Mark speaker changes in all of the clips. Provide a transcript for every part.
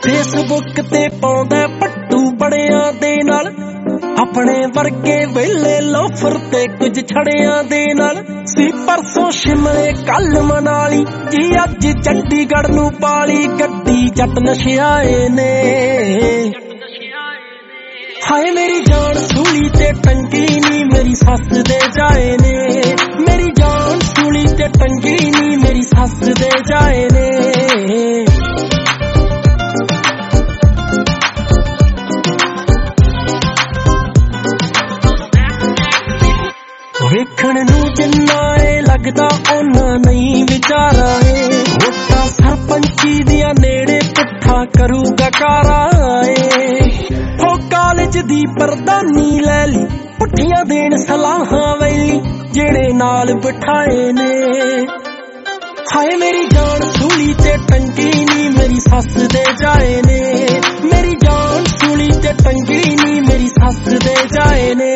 Speaker 1: Facebook ते पाउंदा पट्टू बड़ियां दे नाल, अपने वर्गे वेले लोफर ते कुछ छड़ियां दे नाल। सी परसों शिमले कल मनाली जी, अज चंडीगढ़ नू पाली गड्डी जट नशियाए ने। हाय मेरी जान सूली ते टंगी नी मेरी सस दे जाए ने, मेरी जान सूली ते टंगी नी मेरी सस दे जाए ने। वेखण नू जिन्ना ए लगदा ओना नहीं विचारा ए, वोटा सरपंची दिया नेड़े पुट्ठा करूगा कारा ए। हो कालेज दी प्रधानी लै ली, पुट्ठियां देण सलाहां वैली जेड़े नाल बिठाए ने। हाय मेरी जान सूली ते टंगी नी मेरी सस दे जाए ने, मेरी जान सूली ते टंगी नी मेरी सस दे जाए ने।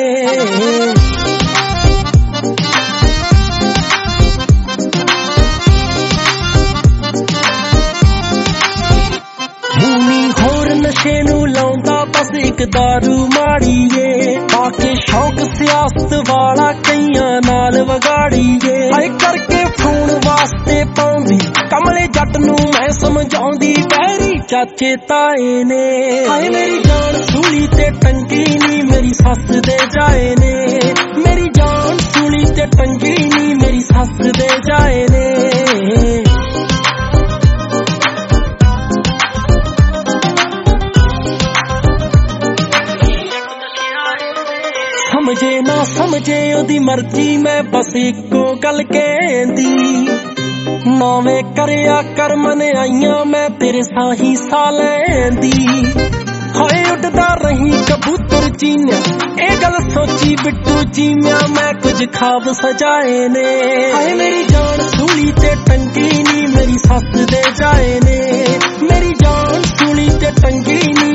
Speaker 1: नशे नू लाउंदा बस एक दारू माड़ी ए, बाकी शौक सियासत वाला कईयां नाल वगाड़ी ए। हाय करके फोन वास्ते पाउंदी कमले जट नू मैं समझाउंदी बैरी चाचे ताए ने। हाय मेरी जान सूली ते टंगी नी मेरी सस दे जाए ने, मेरी जान सूली ते टंगी नी मेरी सस दे जाए ने। समझे ना समझे ओदी मर्जी मैं बस इको गल कहंदी, नौवें करया कर मन आईयां मैं तेरे साही सा लैंदी। हाय उड़दा रही कबूतर चीन्या ए गल सोची बिट्टू चीम्या मैं कुछ ख्वाब सजाए ने। हाय मेरी जान सूली ते टंगी नी मेरी सस दे जाए ने, मेरी जान सूली ते टंगी नी